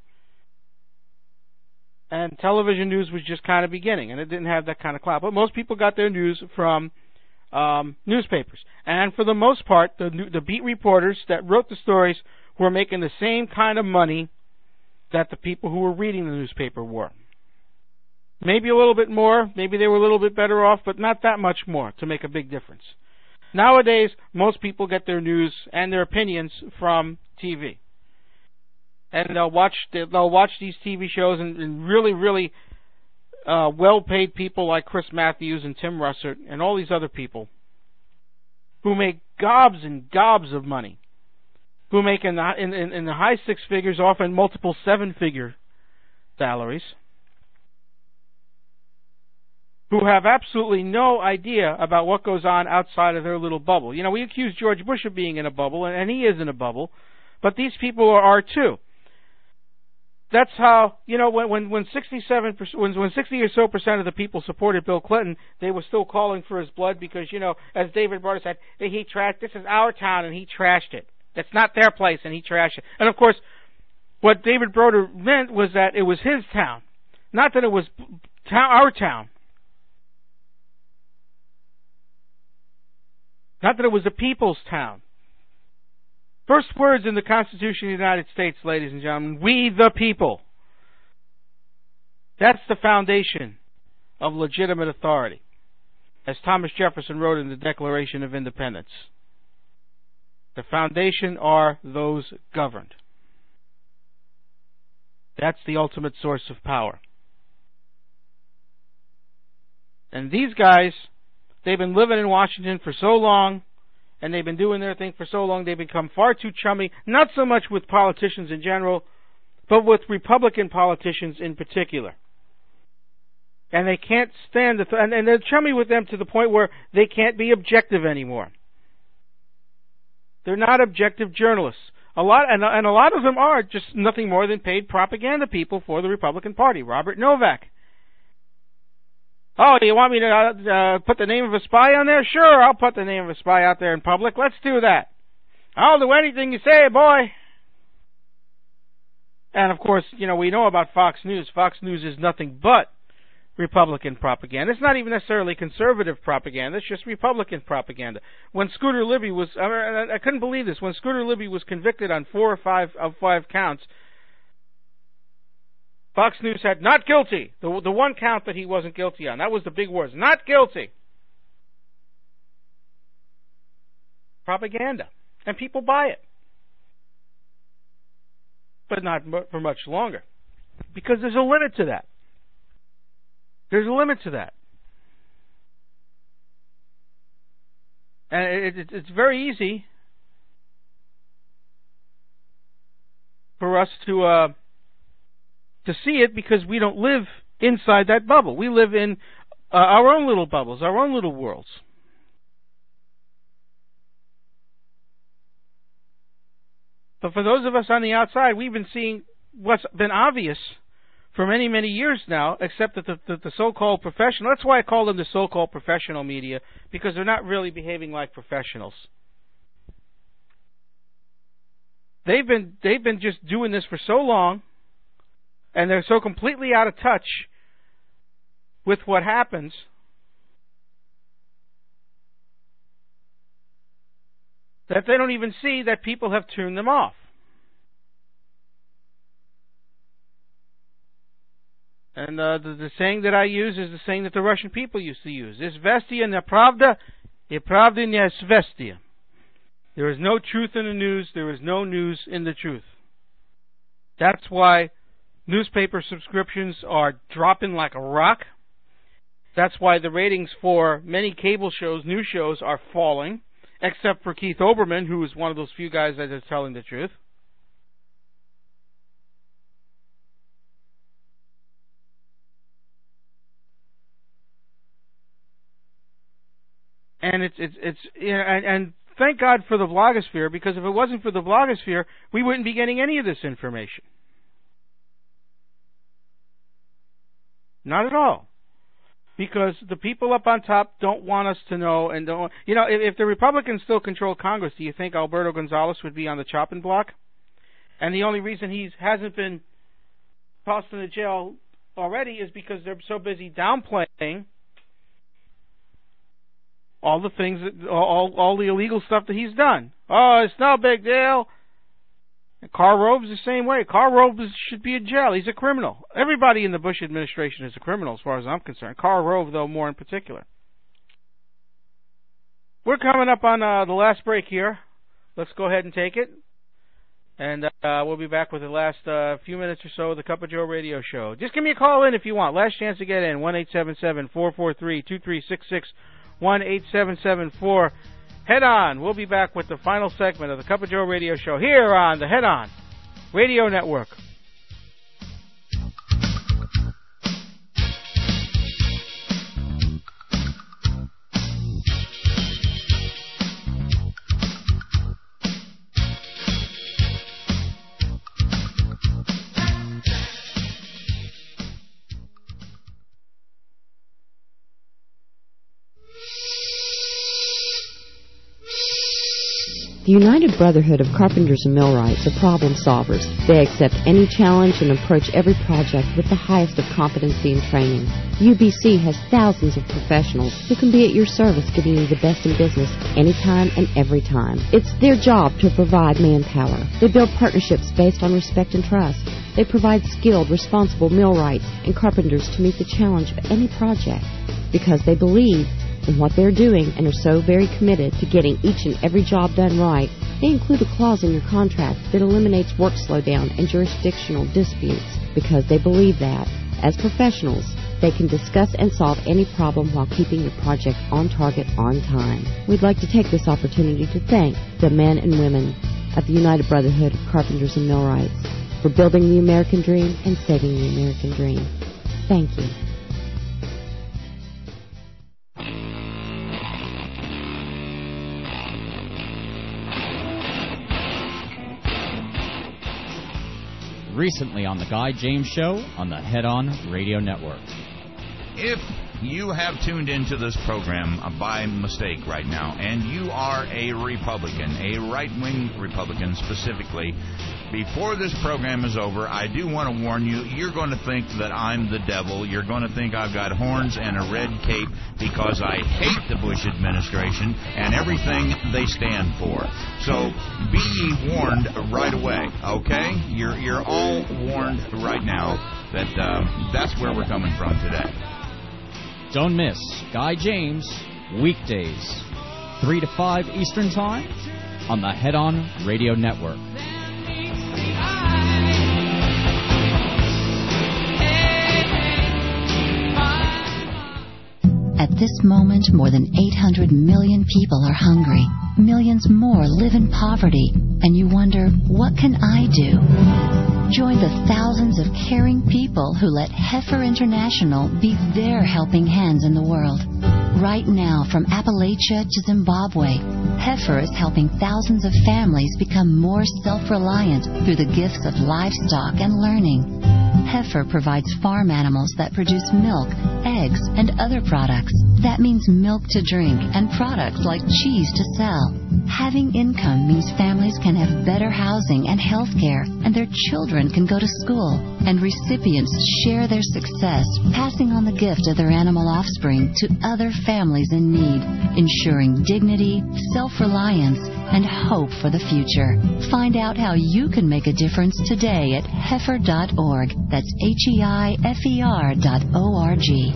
And television news was just kind of beginning, and it didn't have that kind of clout. But most people got their news from um, newspapers. And for the most part, the, the beat reporters that wrote the stories were making the same kind of money that the people who were reading the newspaper were. Maybe a little bit more, maybe they were a little bit better off, but not that much more to make a big difference. Nowadays, most people get their news and their opinions from T V. And they'll watch they'll watch these T V shows and, and really, really uh, well-paid people like Chris Matthews and Tim Russert and all these other people who make gobs and gobs of money, who make in the, in, in the high six figures, often multiple seven-figure salaries, who have absolutely no idea about what goes on outside of their little bubble. You know, we accuse George Bush of being in a bubble, and, and he is in a bubble, but these people are, are too. That's how, you know, when when when sixty-seven percent, when when sixty or so percent of the people supported Bill Clinton, they were still calling for his blood because, you know, as David Broder said, he trashed. This is our town, and he trashed it. It's not their place, and he trashed it. And of course, what David Broder meant was that it was his town, not that it was town, our town. Not that it was the people's town. First words in the Constitution of the United States, ladies and gentlemen, we the people. That's the foundation of legitimate authority, as Thomas Jefferson wrote in the Declaration of Independence. The foundation are those governed. That's the ultimate source of power. And these guys, they've been living in Washington for so long, and they've been doing their thing for so long, they've become far too chummy, not so much with politicians in general, but with Republican politicians in particular. And they can't stand the, th- and, and they're chummy with them to the point where they can't be objective anymore. They're not objective journalists. A lot, and, and a lot of them are just nothing more than paid propaganda people for the Republican Party. Robert Novak. Oh, you want me to uh, put the name of a spy on there? Sure, I'll put the name of a spy out there in public. Let's do that. I'll do anything you say, boy. And, of course, you know, we know about Fox News. Fox News is nothing but Republican propaganda. It's not even necessarily conservative propaganda. It's just Republican propaganda. When Scooter Libby was, I, I couldn't believe this, when Scooter Libby was convicted on four or five of five counts, Fox News said, not guilty. The, the one count that he wasn't guilty on. That was the big words. Not guilty. Propaganda. And people buy it. But not for much longer. Because there's a limit to that. There's a limit to that. And it, it, it's very easy for us to... Uh, to see it because we don't live inside that bubble. We live in uh, our own little bubbles, our own little worlds. But for those of us on the outside, we've been seeing what's been obvious for many, many years now, except that the, the, the so-called professional, that's why I call them the so-called professional media, because they're not really behaving like professionals. They've been, they've been just doing this for so long, and they're so completely out of touch with what happens that they don't even see that people have tuned them off. And uh, the, the saying that I use is the saying that the Russian people used to use. Izvestia ne pravda, и pravda ne izvestia. There is no truth in the news. There is no news in the truth. That's why newspaper subscriptions are dropping like a rock. That's why the ratings for many cable shows, news shows, are falling, except for Keith Olbermann, who is one of those few guys that is telling the truth. And it's it's it's you know, and, and thank God for the blogosphere, because if it wasn't for the blogosphere, we wouldn't be getting any of this information. Not at all. Because the people up on top don't want us to know, and don't. You know, if, if the Republicans still control Congress, do you think Alberto Gonzales would be on the chopping block? And the only reason he hasn't been tossed into jail already is because they're so busy downplaying all the things, that, all all the illegal stuff that he's done. Oh, it's no big deal. And Karl Rove's the same way. Karl Rove should be in jail. He's a criminal. Everybody in the Bush administration is a criminal as far as I'm concerned. Karl Rove, though, more in particular. We're coming up on uh, the last break here. Let's go ahead and take it. And uh, we'll be back with the last uh, few minutes or so of the Cup of Joe radio show. Just give me a call in if you want. Last chance to get in. one eight seven seven, four four three, two three six six. one eight seven seven four. Head On. We'll be back with the final segment of the Cup of Joe radio show here on the Head On Radio Network. The United Brotherhood of Carpenters and Millwrights are problem solvers. They accept any challenge and approach every project with the highest of competency and training. U B C has thousands of professionals who can be at your service, giving you the best in business anytime and every time. It's their job to provide manpower. They build partnerships based on respect and trust. They provide skilled, responsible millwrights and carpenters to meet the challenge of any project because they believe in what they're doing and are so very committed to getting each and every job done right. They include a clause in your contract that eliminates work slowdown and jurisdictional disputes because they believe that, as professionals, they can discuss and solve any problem while keeping your project on target on time. We'd like to take this opportunity to thank the men and women of the United Brotherhood of Carpenters and Millwrights for building the American dream and saving the American dream. Thank you. Recently on the Guy James Show on the Head On Radio Network. If you have tuned into this program by mistake right now, and you are a Republican, a right-wing Republican specifically, before this program is over, I do want to warn you, you're going to think that I'm the devil. You're going to think I've got horns and a red cape because I hate the Bush administration and everything they stand for. So be ye warned right away, okay? You're, you're all warned right now that uh, that's where we're coming from today. Don't miss Guy James, weekdays, three to five Eastern Time on the Head On Radio Network. At this moment, more than eight hundred million people are hungry. Millions more live in poverty. And you wonder, what can I do? Join the thousands of caring people who let Heifer International be their helping hands in the world. Right now, from Appalachia to Zimbabwe, Heifer is helping thousands of families become more self-reliant through the gifts of livestock and learning. Heifer provides farm animals that produce milk, eggs, and other products. That means milk to drink and products like cheese to sell. Having income means families can have better housing and health care, and their children can go to school. And recipients share their success, passing on the gift of their animal offspring to other families in need, ensuring dignity, self-reliance, and hope for the future. Find out how you can make a difference today at heifer dot org. That's H E I F E R dot O R G.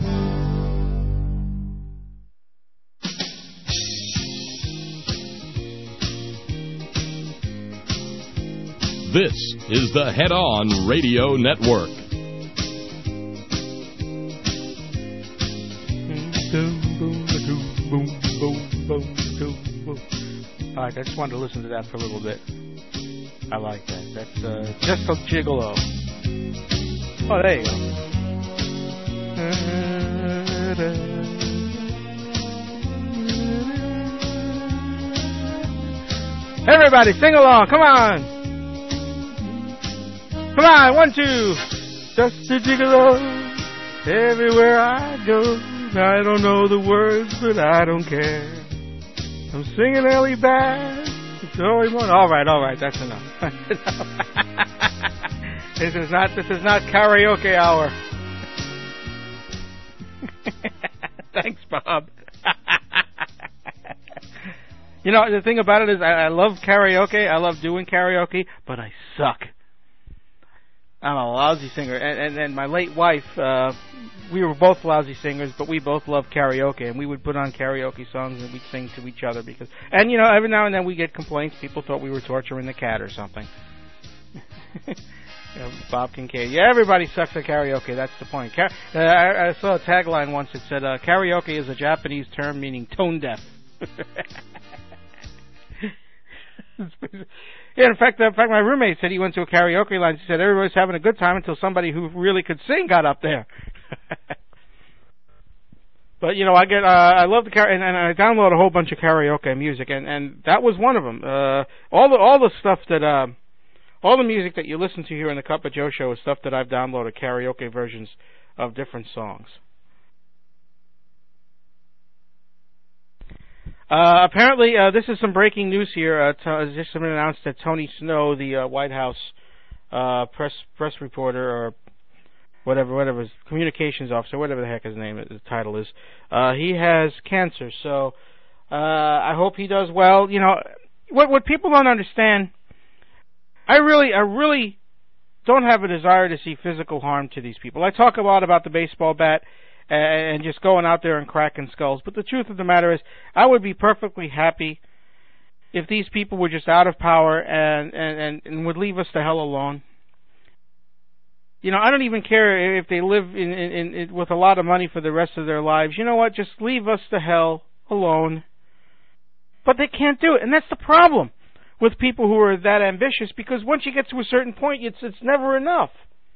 This is the Head On Radio Network. All right, I just wanted to listen to that for a little bit. I like that. That's uh, just a gigolo. Oh, there you go. Everybody, sing along. Come on. Come on, one, two. Just a gigolo. Everywhere I go. I don't know the words, but I don't care. I'm singing Ellie Bass. It's always one. All right, all right. That's enough. This is not. This is not karaoke hour. Thanks, Bob. You know, the thing about it is I, I love karaoke. I love doing karaoke, but I suck. I'm a lousy singer. And, and, and my late wife, uh, we were both lousy singers, but we both loved karaoke. And we would put on karaoke songs and we'd sing to each other. because. And, you know, every now and then we get complaints. People thought we were torturing the cat or something. You know, Bob Kincaid. Yeah, everybody sucks at karaoke. That's the point. Car- uh, I, I saw a tagline once that said, uh, karaoke is a Japanese term meaning tone deaf. Yeah, in fact, in fact, my roommate said he went to a karaoke line. He said everybody was having a good time until somebody who really could sing got up there. But you know, I get, uh, I love the car, and, and I download a whole bunch of karaoke music, and, and that was one of them. Uh, all the all the stuff that, uh, all the music that you listen to here in the Cup of Joe show is stuff that I've downloaded, karaoke versions of different songs. Uh, apparently, uh, this is some breaking news here. Uh, t- it's just been announced that Tony Snow, the uh, White House uh, press press reporter, or whatever, whatever his communications officer, whatever the heck his name, his title is, uh, he has cancer. So uh, I hope he does well. You know, what what people don't understand, I really, I really don't have a desire to see physical harm to these people. I talk a lot about the baseball bat and just going out there and cracking skulls. But the truth of the matter is, I would be perfectly happy if these people were just out of power and, and, and, and would leave us the hell alone. You know, I don't even care if they live in, in, in with a lot of money for the rest of their lives. You know what? Just leave us the hell alone. But they can't do it, and that's the problem with people who are that ambitious, because once you get to a certain point, it's it's never enough.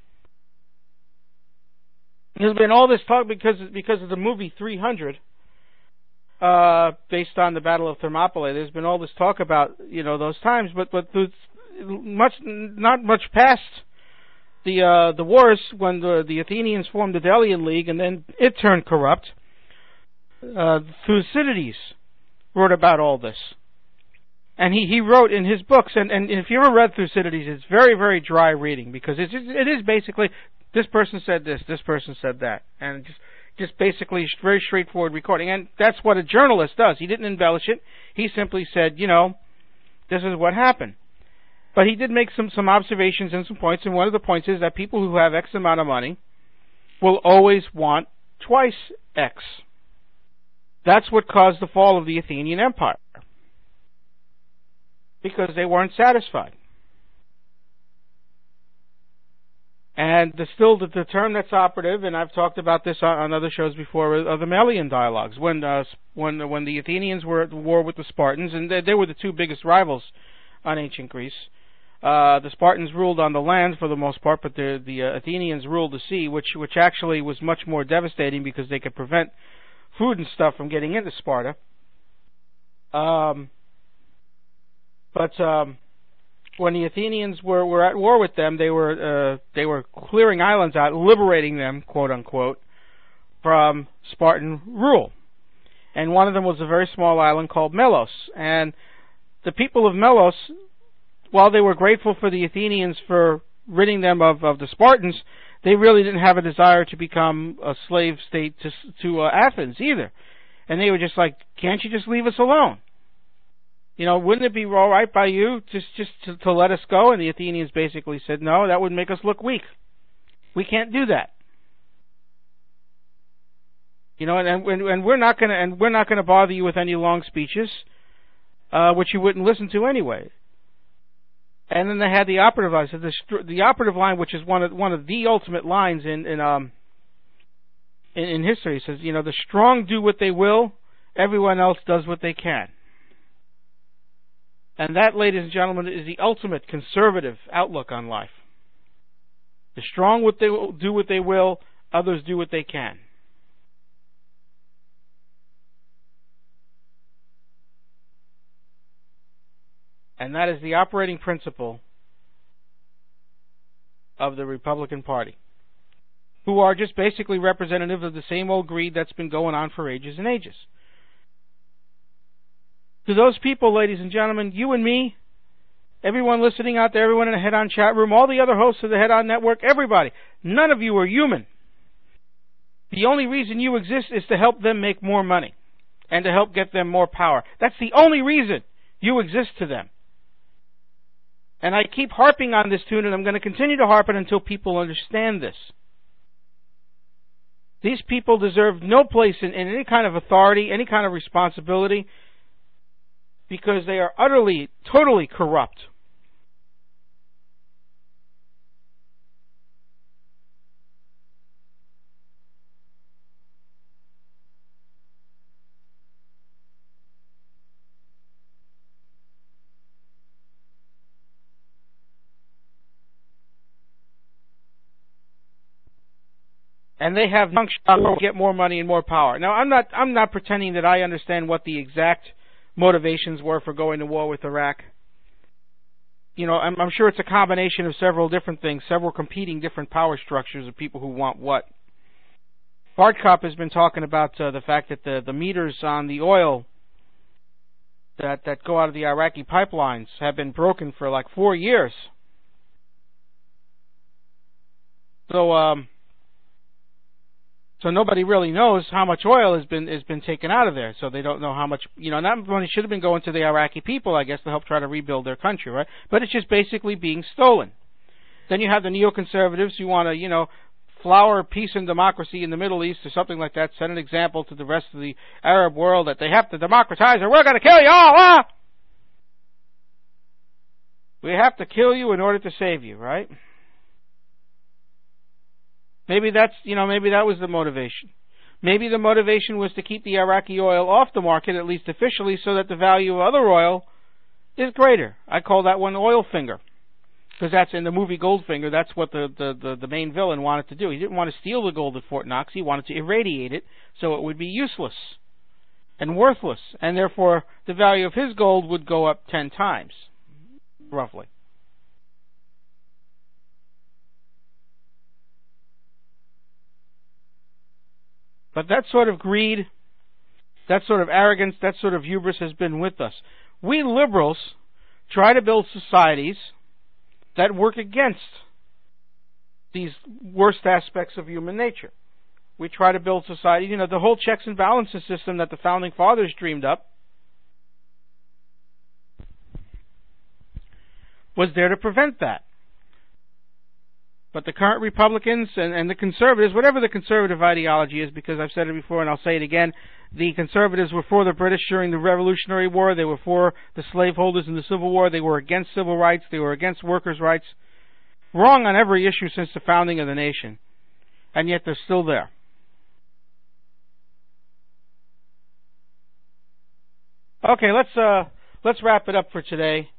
There's been all this talk because because of the movie three hundred, uh, based on the Battle of Thermopylae. There's been all this talk about, you know, those times, but but much not much past the uh, the wars when the the Athenians formed the Delian League, and then it turned corrupt. Uh, Thucydides wrote about all this, and he, he wrote in his books. And, and if you ever read Thucydides, it's very very dry reading, because it's it is basically, this person said this, this person said that, and just just basically very straightforward recording. And that's what a journalist does. He didn't embellish it. He simply said, you know, this is what happened. But he did make some, some observations and some points, and one of the points is that people who have X amount of money will always want twice X. That's what caused the fall of the Athenian Empire, because they weren't satisfied. And the, still, the, the term that's operative, and I've talked about this on, on other shows before, are the Melian dialogues. When uh, when when the Athenians were at war with the Spartans, and they, they were the two biggest rivals on ancient Greece. Uh, the Spartans ruled on the land for the most part, but the the uh, Athenians ruled the sea, which which actually was much more devastating, because they could prevent food and stuff from getting into Sparta. Um, but um, when the Athenians were, were at war with them, they were uh, they were clearing islands out, liberating them, quote unquote, from Spartan rule. And one of them was a very small island called Melos. And the people of Melos, while they were grateful for the Athenians for ridding them of, of the Spartans, they really didn't have a desire to become a slave state to, to uh, Athens either. And they were just like, can't you just leave us alone? You know, wouldn't it be all right by you just, just to, to let us go? And the Athenians basically said, no, that would make us look weak. We can't do that. You know, and, and, and we're not going to, and we're not going to bother you with any long speeches, uh, which you wouldn't listen to anyway. And then they had the operative line. So the, the operative line, which is one of one of the ultimate lines in in um in, in history, says, you know, the strong do what they will, everyone else does what they can. And that, ladies and gentlemen, is the ultimate conservative outlook on life. The strong what they will, do what they will, others do what they can. And that is the operating principle of the Republican Party, who are just basically representative of the same old greed that's been going on for ages and ages. To those people, ladies and gentlemen, you and me, everyone listening out there, everyone in the Head On chat room, all the other hosts of the Head On Network, everybody, none of you are human. The only reason you exist is to help them make more money. and to help get them more power. That's the only reason you exist to them. And I keep harping on this tune, and I'm going to continue to harp it until people understand this. These people deserve no place in, in any kind of authority, any kind of responsibility, because they are utterly, totally corrupt. And they have to get more money and more power. Now, I'm not I'm not pretending that I understand what the exact motivations were for going to war with Iraq. You know, I'm, I'm sure it's a combination of several different things, several competing different power structures of people who want what. Bartkop has been talking about uh, the fact that the, the meters on the oil that, that go out of the Iraqi pipelines have been broken for like four years. So, um... So nobody really knows how much oil has been has been taken out of there. So they don't know how much, you know, that money should have been going to the Iraqi people, I guess, to help try to rebuild their country, right? But it's just basically being stolen. Then you have the neoconservatives who want to, you know, flower peace and democracy in the Middle East or something like that, set an example to the rest of the Arab world that they have to democratize or we're going to kill you all, ah! We have to kill you in order to save you, right? Maybe that's, you know, maybe that was the motivation. Maybe the motivation was to keep the Iraqi oil off the market, at least officially, so that the value of other oil is greater. I call that one oil finger. Because that's in the movie Goldfinger, that's what the, the, the, the main villain wanted to do. He didn't want to steal the gold at Fort Knox, he wanted to irradiate it so it would be useless and worthless. And therefore, the value of his gold would go up ten times, roughly. But that sort of greed, that sort of arrogance, that sort of hubris has been with us. We liberals try to build societies that work against these worst aspects of human nature. We try to build societies, you know, the whole checks and balances system that the Founding Fathers dreamed up was there to prevent that. But the current Republicans and, and the conservatives, whatever the conservative ideology is, because I've said it before and I'll say it again, the conservatives were for the British during the Revolutionary War, they were for the slaveholders in the Civil War, they were against civil rights, they were against workers' rights. Wrong on every issue since the founding of the nation. And yet they're still there. Okay, let's uh, let's wrap it up for today.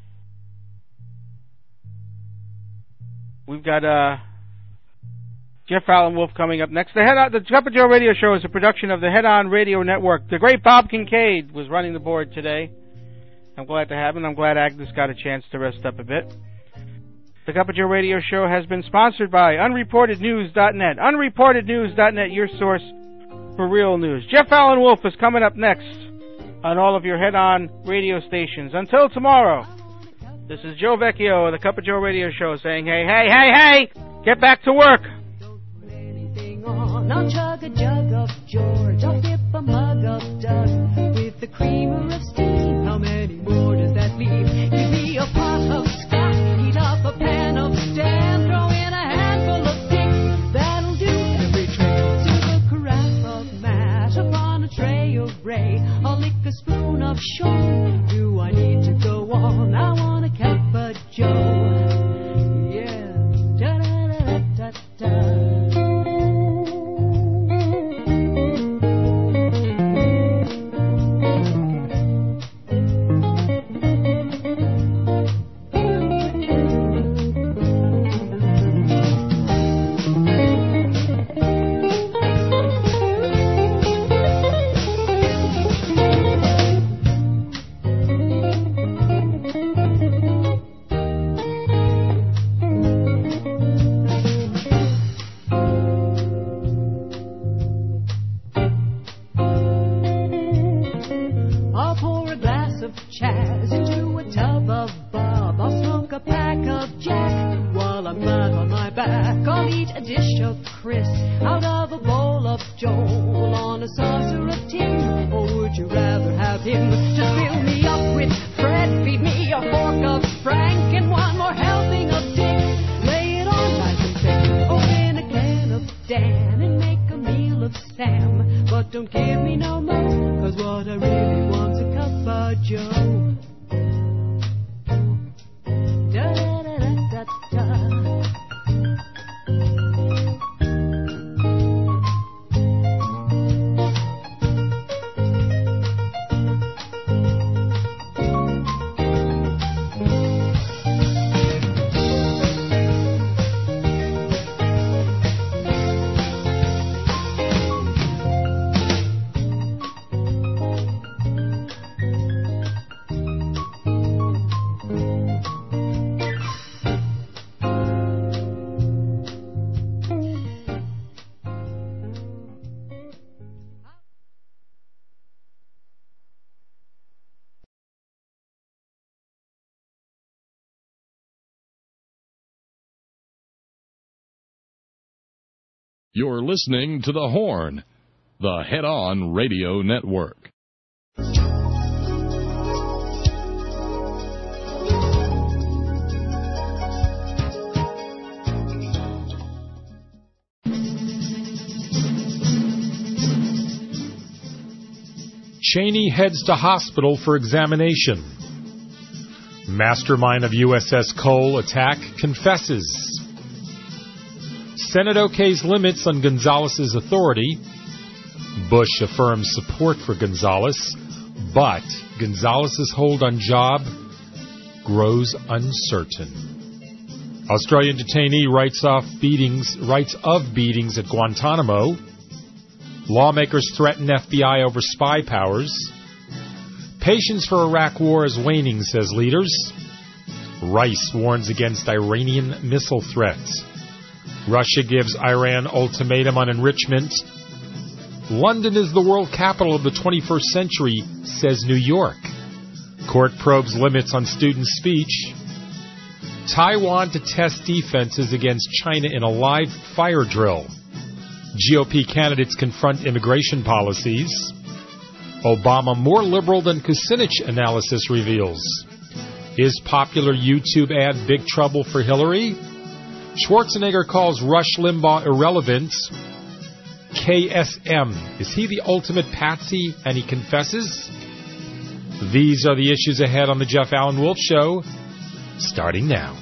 We've got uh, Jeff Allen Wolf coming up next. The Head On, the Cup of Joe Radio Show is a production of the Head On Radio Network. The great Bob Kincaid was running the board today. I'm glad to have him. I'm glad Agnes got a chance to rest up a bit. The Cup of Joe Radio Show has been sponsored by unreported news dot net. unreported news dot net, your source for real news. Jeff Allen Wolf is coming up next on all of your Head On radio stations. Until tomorrow. This is Joe Vecchio of the Cup of Joe Radio Show saying, hey, hey, hey, hey, get back to work. I'll chug a jug of George, I'll dip a mug of Doug with the creamer of steam. How many more does that leave? Give me a pot of scotch, heat up a pan of Stan, throw in a handful of Dick, that'll do every trick. Serve a carafe of mash upon a tray of Ray, I'll lick a spoon of Sean. Do I need to go on? I want a cup of Joe. Yeah, da-da-da-da-da-da. I'll eat a dish of crisp out of a bowl of Joel on a saucer of tin? Or would you rather have him just fill me up with Fred, feed me a fork of Frank, and one more helping of Dick? Lay it on nice and thick, open a can of Dan, and make a meal of Sam. But don't give me no more, cause what I really want's a cup of Joe. Da da da da da. You're listening to The Horn, the head-on radio network. Cheney heads to hospital for examination. Mastermind of U S S Cole attack confesses. Senate okays limits on Gonzalez's authority. Bush affirms support for Gonzalez, but Gonzalez's hold on job grows uncertain. Australian detainee writes off beatings, writes of beatings at Guantanamo. Lawmakers threaten F B I over spy powers. Patience for Iraq war is waning, says leaders. Rice warns against Iranian missile threats. Russia gives Iran ultimatum on enrichment. London is the world capital of the twenty-first century, says New York. Court probes limits on student speech. Taiwan to test defenses against China in a live fire drill. G O P candidates confront immigration policies. Obama more liberal than Kucinich analysis reveals. Is popular YouTube ad big trouble for Hillary? Schwarzenegger calls Rush Limbaugh irrelevant. K S M, is he the ultimate patsy and he confesses? These are the issues ahead on the Jeff Allen Wolf Show, starting now.